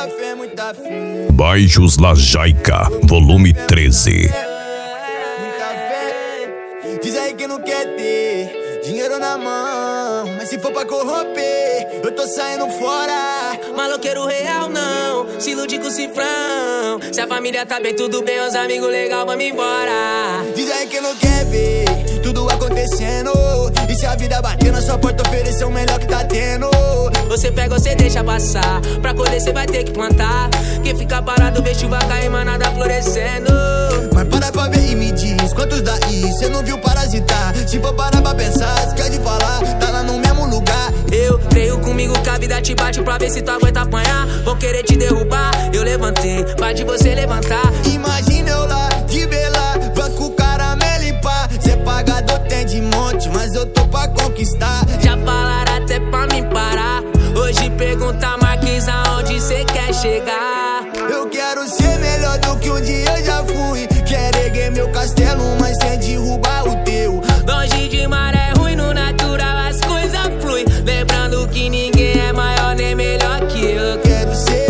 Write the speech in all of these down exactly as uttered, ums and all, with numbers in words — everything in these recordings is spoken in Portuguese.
Muita fé, muita fé. Baixos Lajaica, volume treze. Muita fé. Diz aí que não quer ter dinheiro na mão, mas se for pra corromper, eu tô saindo fora. Maloqueiro real não, se ilude com cifrão. Se a família tá bem, tudo bem, os amigos legal, vamos embora. Diz aí que não quer ver tudo acontecendo, e se a vida bater na sua porta, oferecer o melhor que tá tendo. Você pega, você deixa passar, pra colher cê vai ter que plantar. Quem fica parado vê chuva cair, mas nada florescendo. Mas para pra ver e me diz, quantos daí cê não viu parasitar? Se for parar pra pensar, se quer de falar, tá lá no mesmo lugar. Eu creio comigo que a vida te bate pra ver se tu aguenta apanhar. Vão querer te derrubar, eu levantei, vai de você levantar. Imagina eu lá, de bela, banco, caramelo e pá. Cê pagador tem de monte, mas eu tô pra conquistar. Já falaram até pra me parar. Hoje pergunta Marquinhos aonde cê quer chegar. Eu quero ser melhor do que um dia eu já fui. Quero erguer meu castelo, mas sem derrubar o teu. Longe de maré ruim, no natural as coisas fluem. Lembrando que ninguém é maior nem melhor que eu. Quero ser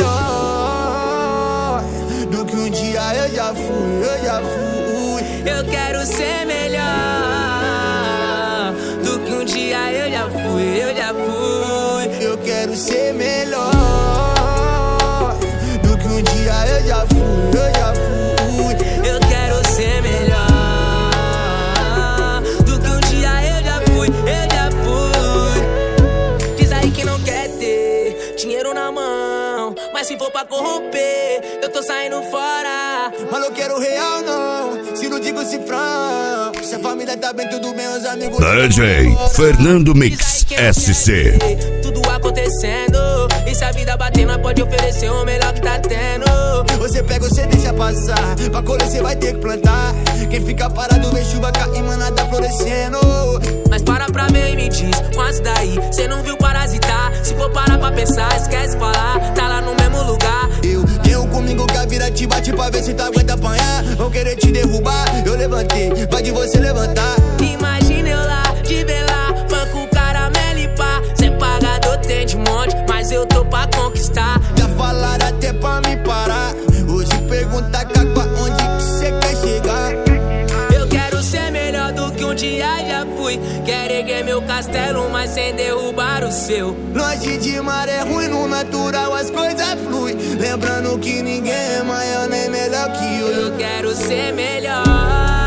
melhor do que um dia eu já fui, eu já fui. Eu quero ser melhor do que um dia eu já fui, eu já fui. Eu quero ser melhor do que um dia eu já fui, eu já fui. Eu quero ser melhor do que um dia eu já fui, eu já fui. Diz aí que não quer ter dinheiro na mão, mas se for pra corromper, eu tô saindo fora. Maloqueiro real não, se não digo cifrão. Se a família tá bem, tudo bem, os amigos. D J Fernando Mix S C. Tudo acontecendo, e se a vida bater, nós pode oferecer o melhor que tá tendo. Você pega, você deixa passar, pra colher cê vai ter que plantar. Quem fica parado vê chuva cair, mas nada florescendo. Mas para pra ver e me diz, quantos daí cê não viu parasitar? Se for parar pra pensar, esquece falar, tá lá no mesmo lugar. Eu tenho comigo que a vida te bate pra ver se tu aguenta apanhar. Vão querer te derrubar, eu levantei, vai de você levantar. Imagina eu lá, de velar, banco, caramelo e pá. Cê pagador tem de monte, mas eu tô pra conquistar. Já falaram até pra me parar. Hoje pergunta cacua, onde que cê quer chegar? Eu quero ser melhor do que um dia já fui. Quero erguer meu castelo, mas sem derrubar o seu. Longe de maré ruim, no natural as coisas fluem. Lembrando que ninguém é maior nem melhor que eu. Eu quero ser melhor